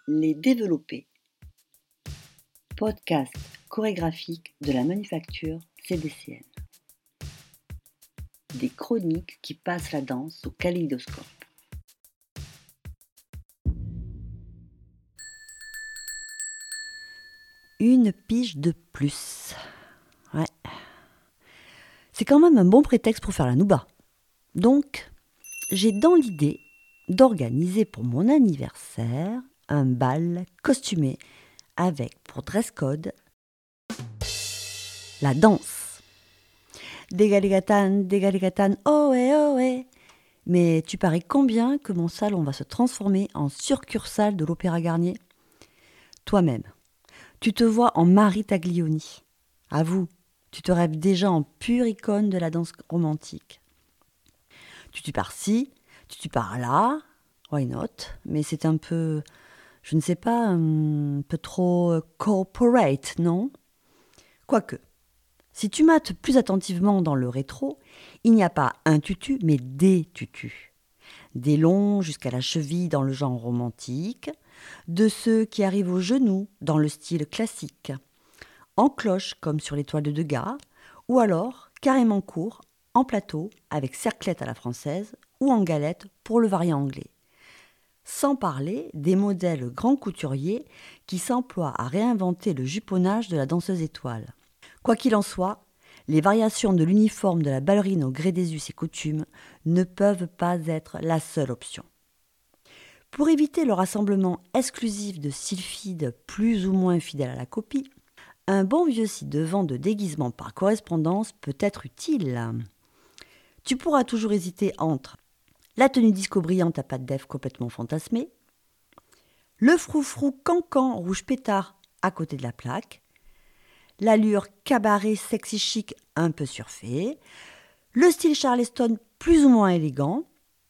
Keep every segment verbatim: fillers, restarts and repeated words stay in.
Les développés. Podcast chorégraphique de la manufacture C D C N. Des chroniques qui passent la danse au kaléidoscope. Une pige de plus. Ouais. C'est quand même un bon prétexte pour faire la nouba. Donc, j'ai dans l'idée d'organiser pour mon anniversaire un bal costumé avec pour dress code la danse. Dégaligatan, dégaligatan, ohé, ohé. Mais tu paries combien que mon salon va se transformer en succursale de l'Opéra Garnier ? Toi-même, tu te vois en Marie Taglioni. Avoue, tu te rêves déjà en pure icône de la danse romantique. Tu tu par-ci, tu tu par-là, why not ? Mais c'est un peu, je ne sais pas, un peu trop corporate, non ? Quoique, si tu mates plus attentivement dans le rétro, il n'y a pas un tutu, mais des tutus. Des longs jusqu'à la cheville dans le genre romantique, de ceux qui arrivent aux genoux dans le style classique, en cloche comme sur les toiles de Degas, ou alors carrément court, en plateau, avec cerclette à la française, ou en galette pour le variant anglais. Sans parler des modèles grands couturiers qui s'emploient à réinventer le juponnage de la danseuse étoile. Quoi qu'il en soit, les variations de l'uniforme de la ballerine au gré des us et coutumes ne peuvent pas être la seule option. Pour éviter le rassemblement exclusif de sylphides plus ou moins fidèles à la copie, un bon vieux site de vente de déguisement par correspondance peut être utile. Tu pourras toujours hésiter entre la tenue disco brillante à pattes d'Ève complètement fantasmée, le froufrou cancan rouge pétard à côté de la plaque, l'allure cabaret sexy chic un peu surfait, le style Charleston plus ou moins élégant,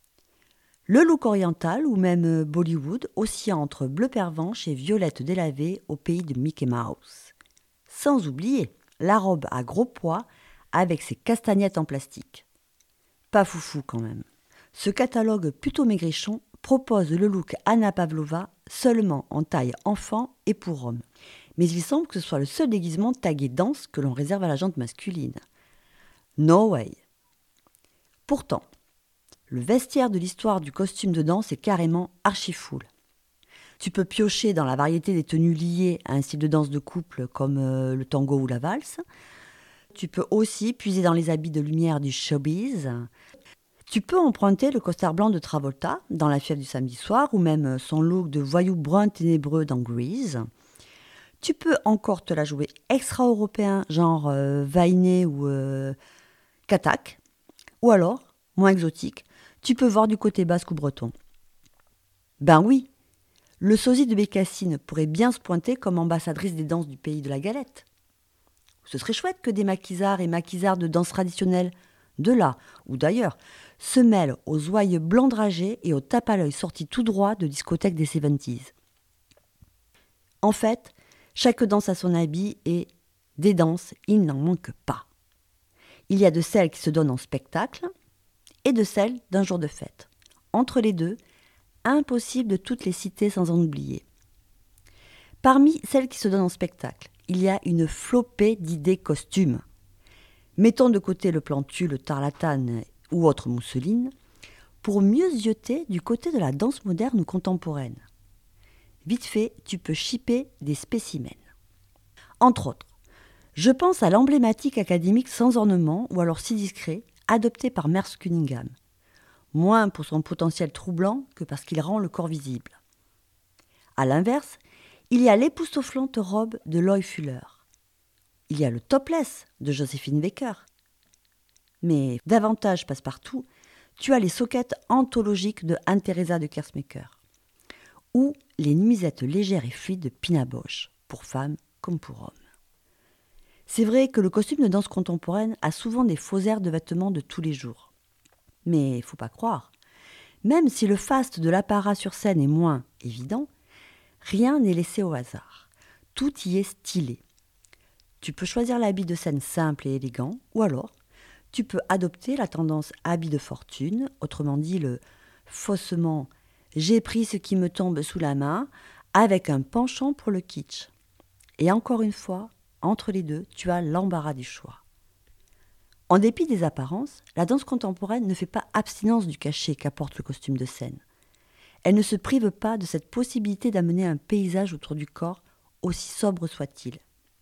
le look oriental ou même Bollywood oscillant entre bleu pervenche et violette délavée au pays de Mickey Mouse. Sans oublier la robe à gros pois avec ses castagnettes en plastique. Pas foufou quand même. Ce catalogue plutôt maigrichon propose le look Anna Pavlova seulement en taille enfant et pour homme. Mais il semble que ce soit le seul déguisement tagué danse que l'on réserve à la jante masculine. No way. Pourtant, le vestiaire de l'histoire du costume de danse est carrément archi-full. Tu peux piocher dans la variété des tenues liées à un style de danse de couple comme euh, le tango ou la valse. Tu peux aussi puiser dans les habits de lumière du showbiz. Tu peux emprunter le costard blanc de Travolta dans La fièvre du samedi soir ou même son look de voyou brun ténébreux dans Grease. Tu peux encore te la jouer extra-européen, genre euh, Vainé ou euh, Katak. Ou alors, moins exotique, tu peux voir du côté basque ou breton. Ben oui, le sosie de Bécassine pourrait bien se pointer comme ambassadrice des danses du pays de la galette. Ce serait chouette que des maquisards et maquisards de danse traditionnelle, de là ou d'ailleurs, se mêlent aux ouailles blancs dragés et aux tapes à l'œil sortis tout droit de discothèques des soixante-dix. En fait, chaque danse a son habit et, des danses, il n'en manque pas. Il y a de celles qui se donnent en spectacle et de celles d'un jour de fête. Entre les deux, impossible de toutes les citer sans en oublier. Parmi celles qui se donnent en spectacle, il y a une flopée d'idées costumes. Mettons de côté le plan tulle, tarlatane ou autre mousseline, pour mieux zioter du côté de la danse moderne ou contemporaine. Vite fait, tu peux shipper des spécimens. Entre autres, je pense à l'emblématique académique sans ornement ou alors si discret, adopté par Merce Cunningham. Moins pour son potentiel troublant que parce qu'il rend le corps visible. A l'inverse, il y a l'époustouflante robe de Loie Fuller. Il y a le topless de Joséphine Baker. Mais davantage passe-partout, tu as les soquettes anthologiques de Anne-Theresa de Kersmaker. Ou les nuisettes légères et fluides de Pina Bausch, pour femmes comme pour hommes. C'est vrai que le costume de danse contemporaine a souvent des faux airs de vêtements de tous les jours. Mais faut pas croire, même si le faste de l'apparat sur scène est moins évident, rien n'est laissé au hasard. Tout y est stylé. Tu peux choisir l'habit de scène simple et élégant, ou alors tu peux adopter la tendance habit de fortune, autrement dit le faussement « j'ai pris ce qui me tombe sous la main » avec un penchant pour le kitsch. Et encore une fois, entre les deux, tu as l'embarras du choix. En dépit des apparences, la danse contemporaine ne fait pas abstinence du cachet qu'apporte le costume de scène. Elle ne se prive pas de cette possibilité d'amener un paysage autour du corps, aussi sobre soit-il.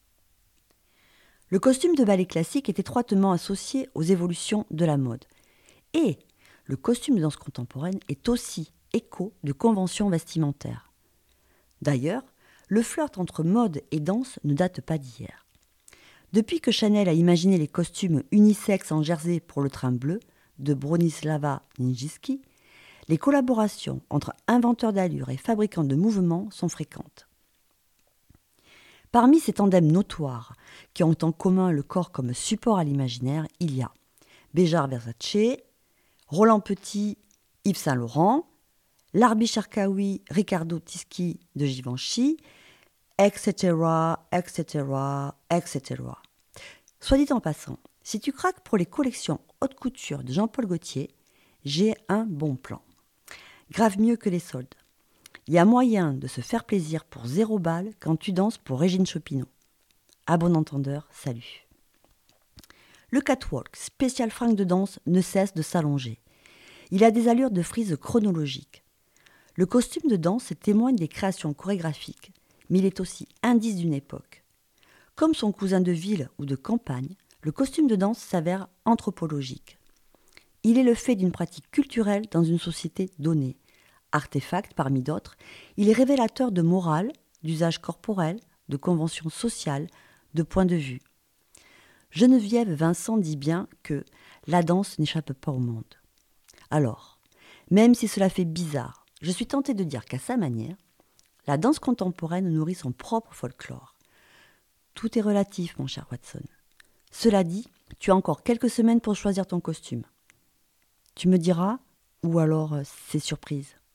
Le costume de ballet classique est étroitement associé aux évolutions de la mode. Et le costume de danse contemporaine est aussi écho de conventions vestimentaires. D'ailleurs, le flirt entre mode et danse ne date pas d'hier. Depuis que Chanel a imaginé les costumes unisexes en jersey pour le train bleu de Bronislava Nijinsky, les collaborations entre inventeurs d'allure et fabricants de mouvements sont fréquentes. Parmi ces tandems notoires qui ont en commun le corps comme support à l'imaginaire, il y a Béjart Versace, Roland Petit, Yves Saint Laurent, Larbi Cherkaoui, Riccardo Tisci de Givenchy, et cetera, et cetera, et cetera. Soit dit en passant, si tu craques pour les collections haute couture de Jean-Paul Gaultier, j'ai un bon plan. Grave mieux que les soldes. Il y a moyen de se faire plaisir pour zéro balle quand tu danses pour Régine Chopineau. À bon entendeur, salut. Le catwalk, spécial fringue de danse, ne cesse de s'allonger. Il a des allures de frise chronologique. Le costume de danse témoigne des créations chorégraphiques, mais il est aussi indice d'une époque. Comme son cousin de ville ou de campagne, le costume de danse s'avère anthropologique. Il est le fait d'une pratique culturelle dans une société donnée. Artefact parmi d'autres, il est révélateur de morale, d'usage corporel, de conventions sociales, de points de vue. Geneviève Vincent dit bien que la danse n'échappe pas au monde. Alors, même si cela fait bizarre, je suis tentée de dire qu'à sa manière, la danse contemporaine nourrit son propre folklore. Tout est relatif, mon cher Watson. Cela dit, tu as encore quelques semaines pour choisir ton costume. Tu me diras, ou alors c'est surprise.